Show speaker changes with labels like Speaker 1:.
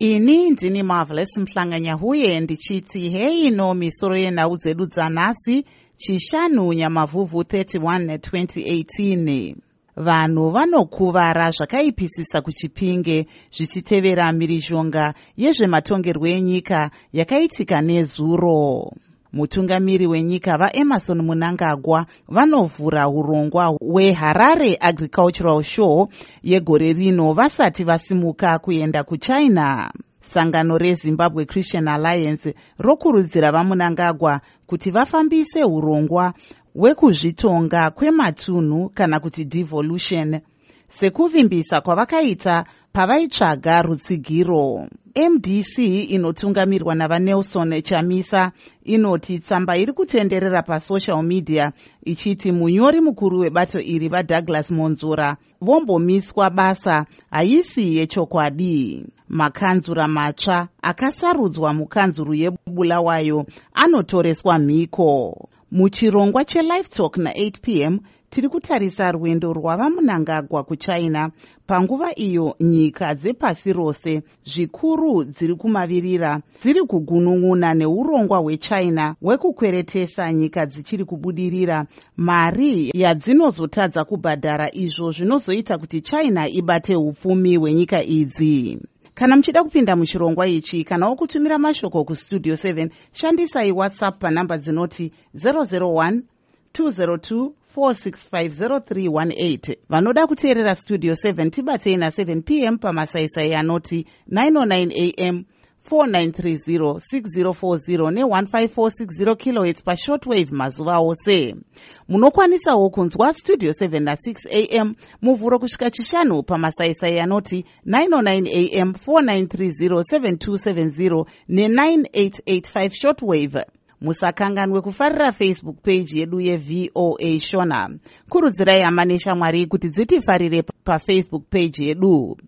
Speaker 1: Ini ndini Marvelous Mhlanganyahuye ndichiti hei ino misoro yenhau dzedu dzanhasi chishanu Nyamavhuvhu 31 2018. Vanhu vanokuvara zvakaipisisa kuChipinge zvichitevera mhirizhonga yezvematongerwo enyika yakaitika nezuro. Mutungamiri wenyika vaEmmerson Mnangagwa vanovhura urongwa hweHarare Agricultural Show yegore rino vasati vasimuka kuenda kuChina. Sangano reZimbabwe Christian Alliance rokurudzira vaMnangagwa kuti vafambise urongwa hwekuzvitonga kwematunhu kana kuti devolution, sekuvimbisa kwavakaita pavaitsvaga rutsigiro. MDC inotungamirwa navaNelson Chamisa inoti tsamba iri kutenderera pasocial media ichiti munyori mukuru webato iri vaDouglas Monzora vombomiswa basa haisi yechokwadi. Makanzura matsva akasarudzwa mukanzuru yeBulawayo anotoreswa mhiko. Muchirongwa cheLive Talk na8 p.m. tiri kutarisa rwendo rwavaMnangagwa kuChina panguva iyo nyika dzepasi rose zvikuru dziri kumavirira dziri kugunun'una neurongwa hweChina hwekukweretesa nyika dzichiri kubudirira mari yadzinozotadza kubhadhara, izvo zvinozoita kuti China ibate upfumi hwenyika idzi. Kana muchida kupinda muchirongwa ichi kana kutumira mashoko kustudio 7 shandisai WhatsApp panhamba dzinoti 001 202 4650318. Vanoda kuteerera Studio 7 tibatei na7 p.m. pamasaisai anoti 909 a.m. 4930 6040 ne1546 kHz pashortwave mazuva ose. Munokwanisawo kunzwa Studio 7 na6 a.m. muvhuro kusvika chishanu pamasaisai anoti 909 a.m. 4930 7270 ne9885 shortwave. Musakanganwe kufarira Facebook page yedu yeVOA Shona. Kurudzirai hama neshamwari kuti dzitifarire paFacebook page yedu.